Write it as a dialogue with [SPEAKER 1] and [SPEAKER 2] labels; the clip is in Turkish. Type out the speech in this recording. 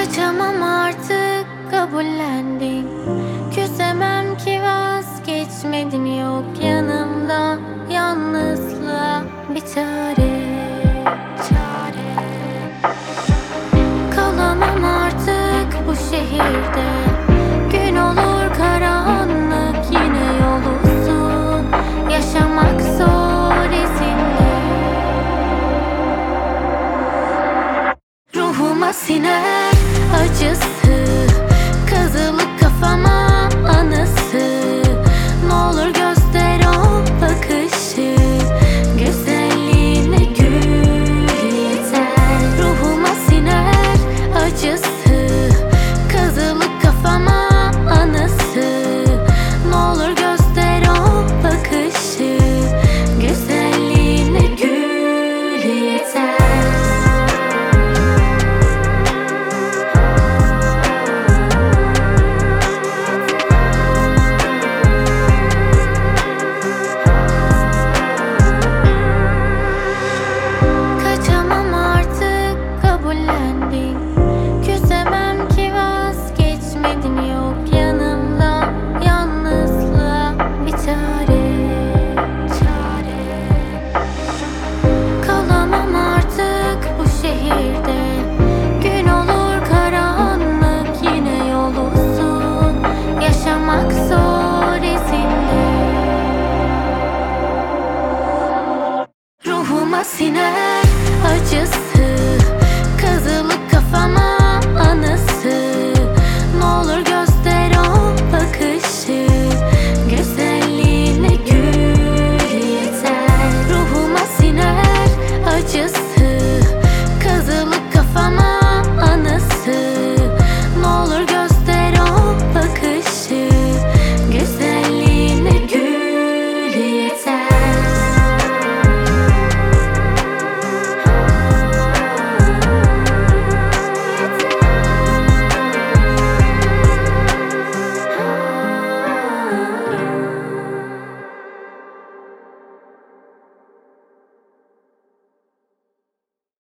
[SPEAKER 1] Kaçamam artık, kabullendim. Küsemem ki vazgeçmedim. Yok yanımda yalnızlığa bir çare. Kalamam artık bu şehirde. Gün olur karanlık, yine yol uzun. Yaşamak zor izinde. Ruhuma siner acısı, kazılı kafama